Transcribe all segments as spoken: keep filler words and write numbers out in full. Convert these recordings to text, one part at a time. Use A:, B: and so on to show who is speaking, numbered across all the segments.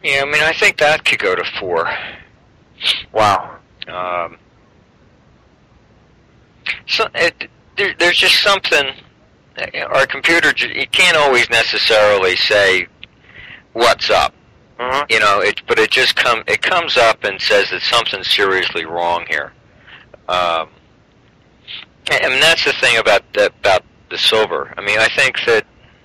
A: Yeah, I mean, I think that could go to four.
B: Wow.
A: Um, so it, there, there's just something. Our computer, you can't always necessarily say what's up.
B: Mm-hmm.
A: You know, it, but it just come it comes up and says that something's seriously wrong here. Um, and that's the thing about the, about the silver. I mean, I think that.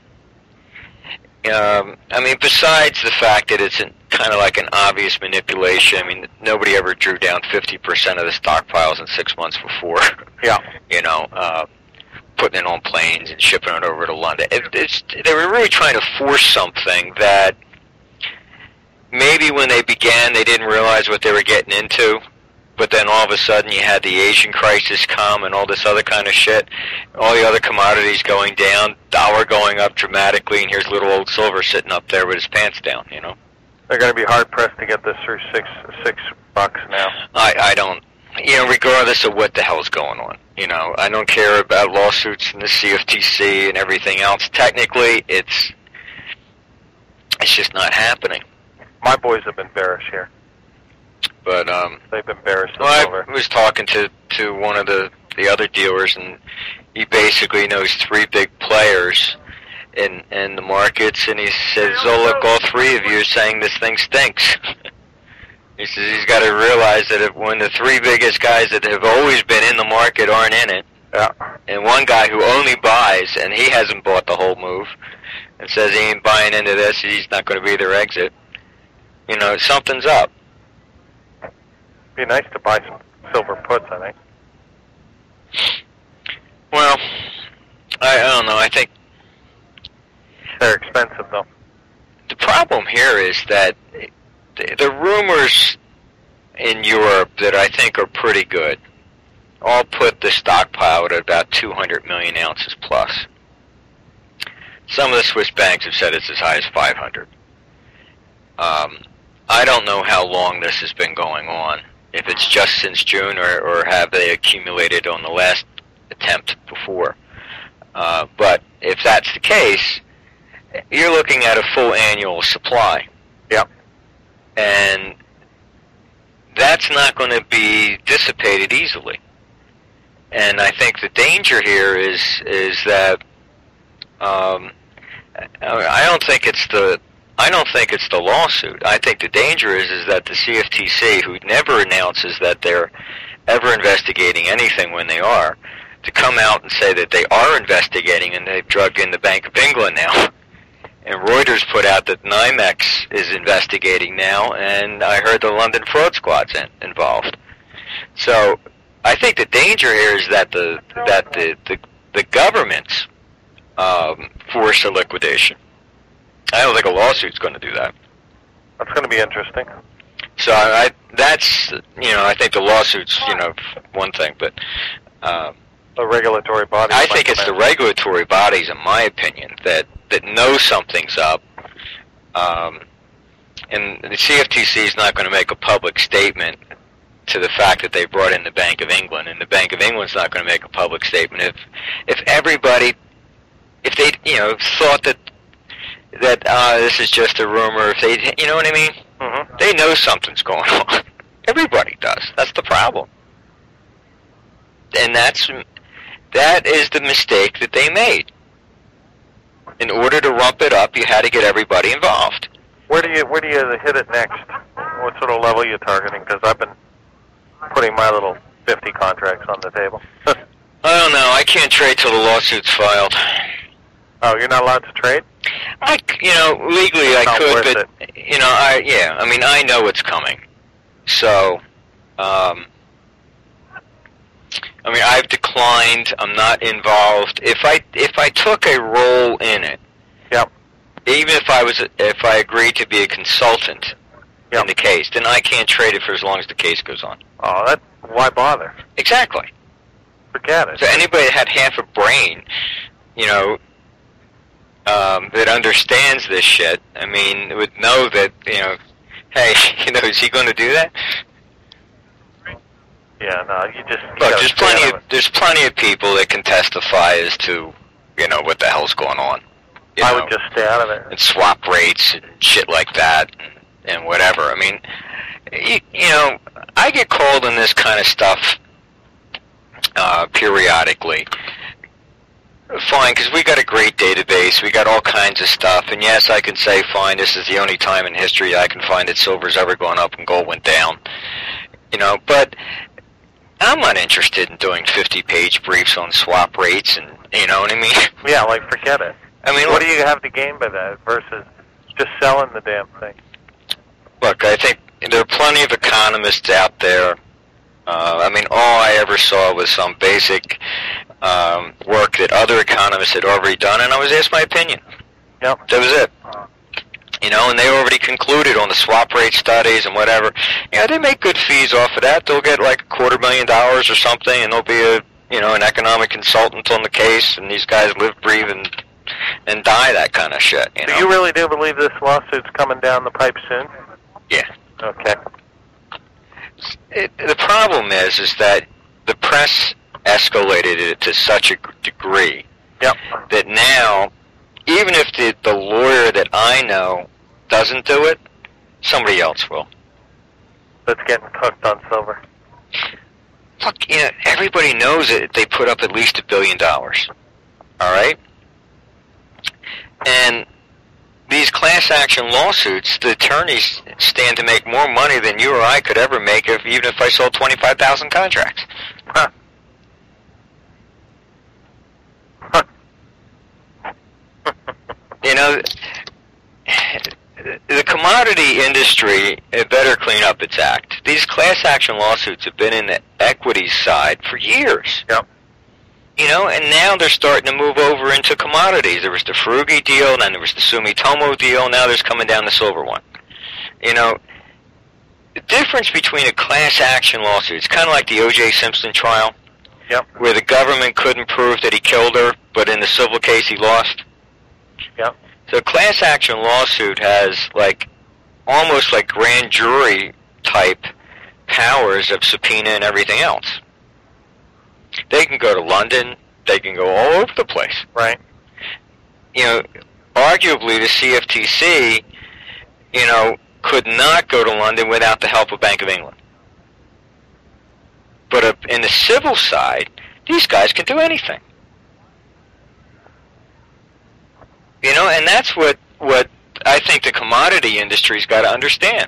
A: Um, I mean, besides the fact that it's an, kind of like an obvious manipulation. I mean, nobody ever drew down fifty percent of the stockpiles in six months before.
B: Yeah.
A: You know, uh, putting it on planes and shipping it over to London. It, it's, they were really trying to force something that maybe when they began they didn't realize what they were getting into. But then all of a sudden you had the Asian crisis come and all this other kind of shit. All the other commodities going down, dollar going up dramatically, and here's little old silver sitting up there with his pants down, you know.
B: They're going to be hard-pressed to get this through six six bucks now.
A: I, I don't, you know, regardless of what the hell's going on. You know, I don't care about lawsuits and the C F T C and everything else. Technically, it's it's just not happening.
B: My boys have been bearish here.
A: But um,
B: they've been bearish.
A: Well,
B: over.
A: I was talking to, to one of the, the other dealers, and he basically knows three big players in in the markets, and he says, "Oh, look, all three of you are saying this thing stinks." He says he's got to realize that if, when the three biggest guys that have always been in the market aren't in it,
B: yeah.
A: and one guy who only buys, and he hasn't bought the whole move, and says he ain't buying into this, he's not going to be their exit. You know, something's up.
B: Be nice to buy some silver puts, I think.
A: Well, I, I don't know. I think
B: they're expensive, though.
A: The problem here is that the, the rumors in Europe that I think are pretty good all put the stockpile at about two hundred million ounces plus. Some of the Swiss banks have said it's as high as five hundred. Um, I don't know how long this has been going on. If it's just since June, or, or have they accumulated on the last attempt before. Uh, but if that's the case, you're looking at a full annual supply.
B: Yep.
A: And that's not going to be dissipated easily. And I think the danger here is is that um, I don't think it's the I don't think it's the lawsuit. I think the danger is is that the C F T C, who never announces that they're ever investigating anything when they are, to come out and say that they are investigating and they've drugged in the Bank of England now. And Reuters put out that NYMEX is investigating now, and I heard the London Fraud Squad's in, involved. So I think the danger here is that the that the the, the governments um, force a liquidation. I don't think a lawsuit's going to do that.
B: That's going to be interesting.
A: So I, I that's you know I think the lawsuit's you know one thing, but um,
B: the regulatory bodies.
A: I think it's the regulatory bodies, in my opinion, that that know something's up. Um, and the C F T C is not going to make a public statement to the fact that they brought in the Bank of England, and the Bank of England's not going to make a public statement if if everybody if they you know thought that. that uh, this is just a rumor, if they, you know what I mean?
B: Mm-hmm.
A: They know something's going on. Everybody does. That's the problem. And that's, that is the mistake that they made. In order to rump it up, you had to get everybody involved.
B: Where do you, where do you hit it next? What sort of level are you targeting? Because I've been putting my little fifty contracts on the table.
A: I don't know. I can't trade till the lawsuit's filed.
B: Oh, you're not allowed to trade?
A: I, you know, legally I
B: not
A: could, but,
B: it.
A: you know, I, yeah, I mean, I know it's coming. So, um, I mean, I've declined, I'm not involved. If I, if I took a role in it,
B: yep.
A: even if I was, if I agreed to be a consultant yep. in the case, then I can't trade it for as long as the case goes on.
B: Oh, that, why bother?
A: Exactly.
B: Forget it.
A: So anybody that had half a brain, you know, Um, that understands this shit, I mean, would know that, you know, hey, you know, is he going to do that?
B: Yeah, no, you just... You
A: Look, there's plenty of,
B: of
A: there's plenty of people that can testify as to, you know, what the hell's going on. You
B: I
A: know,
B: would just stay out of it.
A: and swap rates and shit like that. And, and whatever. I mean, you, you know, I get called in this kind of stuff uh, periodically. Fine, because we got a great database. We got all kinds of stuff. And yes, I can say, fine, this is the only time in history I can find that silver's ever gone up and gold went down. You know, but I'm not interested in doing fifty-page briefs on swap rates, and you know what I mean?
B: Yeah, like, forget it.
A: I mean,
B: what do you have to gain by that versus just selling the damn thing?
A: Look, I think there are plenty of economists out there. Uh, I mean, all I ever saw was some basic um, work that other economists had already done, and I was asked my opinion.
B: Yep.
A: That was it. You know, and they already concluded on the swap rate studies and whatever. Yeah, they make good fees off of that. They'll get like a quarter million dollars or something, and there'll be a, you know, an economic consultant on the case, and these guys live, breathe, and and die that kind of shit. You know?
B: So you really do believe this lawsuit's coming down the pipe soon?
A: Yeah.
B: Okay.
A: It, the problem is, is that the press escalated it to such a degree
B: yep.
A: that now, even if the, the lawyer that I know doesn't do it, somebody else will.
B: That's getting cooked on silver.
A: Look, you know, everybody knows that they put up at least a billion dollars. All right? And these class action lawsuits, the attorneys stand to make more money than you or I could ever make, if, even if I sold twenty-five thousand contracts.
B: Huh. Huh.
A: You know, the commodity industry it better clean up its act. These class action lawsuits have been in the equities side for years.
B: Yep.
A: You know, and now they're starting to move over into commodities. There was the Furugi deal, then there was the Sumitomo deal, now there's coming down the silver one. You know, the difference between a class action lawsuit, it's kind of like the O J Simpson trial,
B: yep.
A: where the government couldn't prove that he killed her, but in the civil case he lost.
B: Yep.
A: So a class action lawsuit has, like, almost like grand jury type powers of subpoena and everything else. They can go to London. They can go all over the place.
B: Right.
A: You know, arguably the C F T C, you know, could not go to London without the help of Bank of England. But uh, in the civil side, these guys can do anything. You know, and that's what, what I think the commodity industry's got to understand.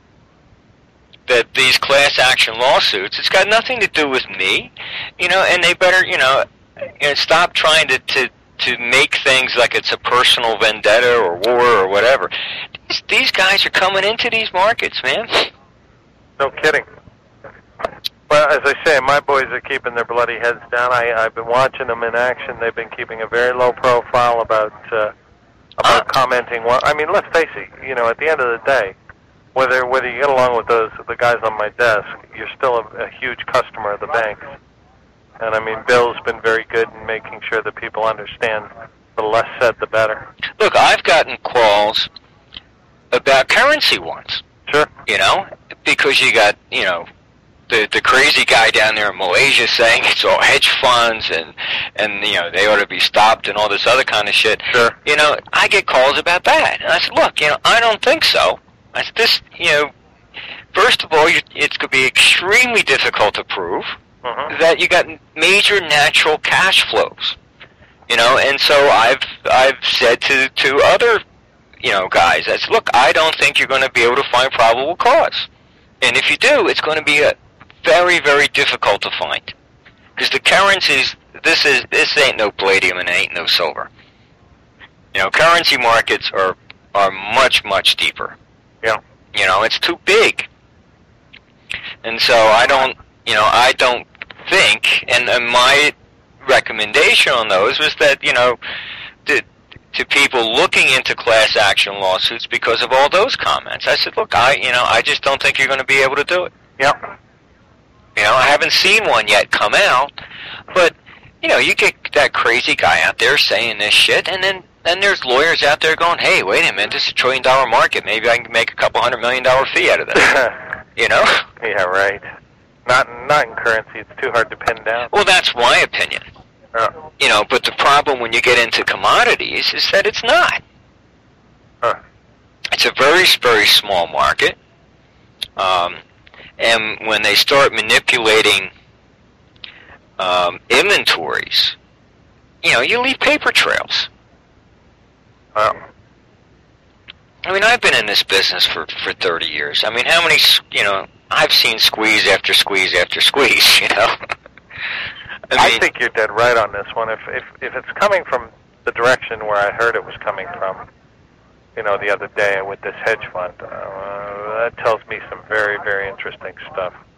A: That these class action lawsuits, it's got nothing to do with me, you know, and they better, you know, stop trying to, to, to make things like it's a personal vendetta or war or whatever. These, these guys are coming into these markets, man.
B: No kidding. Well, as I say, my boys are keeping their bloody heads down. I, I've been watching them in action. They've been keeping a very low profile about, uh, about uh, commenting. Well, I mean, let's face it, you know, at the end of the day, Whether whether you get along with those the guys on my desk, you're still a, a huge customer of the banks. And I mean, Bill's been very good in making sure that people understand the less said, the better.
A: Look, I've gotten calls about currency ones.
B: Sure.
A: You know, because you got, you know, the the crazy guy down there in Malaysia saying it's all hedge funds and, and you know, they ought to be stopped and all this other kind of shit.
B: Sure.
A: You know, I get calls about that. And I said, look, you know, I don't think so. I said, this, you know, first of all, you, it's going to be extremely difficult to prove
B: mm-hmm.
A: that you got major natural cash flows, you know, and so I've I've said to, to other, you know, guys, I said, look, I don't think you're going to be able to find probable cause, and if you do, it's going to be a very, very difficult to find, because the currencies, this is this ain't no palladium and it ain't no silver, you know, currency markets are are much, much deeper.
B: Yeah.
A: You know, it's too big. And so I don't, you know, I don't think, and, and my recommendation on those was that, you know, to, to people looking into class action lawsuits because of all those comments, I said, look, I, you know, I just don't think you're going to be able to do it.
B: Yep.
A: You know, I haven't seen one yet come out, but, you know, you get that crazy guy out there saying this shit, and then Then there's lawyers out there going, hey, wait a minute, this is a trillion dollar market. Maybe I can make a couple hundred million dollar fee out of that. You know?
B: Yeah, right. Not not in currency. It's too hard to pin down.
A: Well, that's my opinion.
B: Oh.
A: You know, but the problem when you get into commodities is that it's not.
B: Huh.
A: It's it's a very, very small market. Um, and when they start manipulating um, inventories, you know, you leave paper trails.
B: Wow.
A: I mean, I've been in this business for, for thirty years. I mean, how many, you know, I've seen squeeze after squeeze after squeeze, you know? I,
B: I
A: mean,
B: think you're dead right on this one. If, if if it's coming from the direction where I heard it was coming from, you know, the other day with this hedge fund, uh, that tells me some very, very interesting stuff.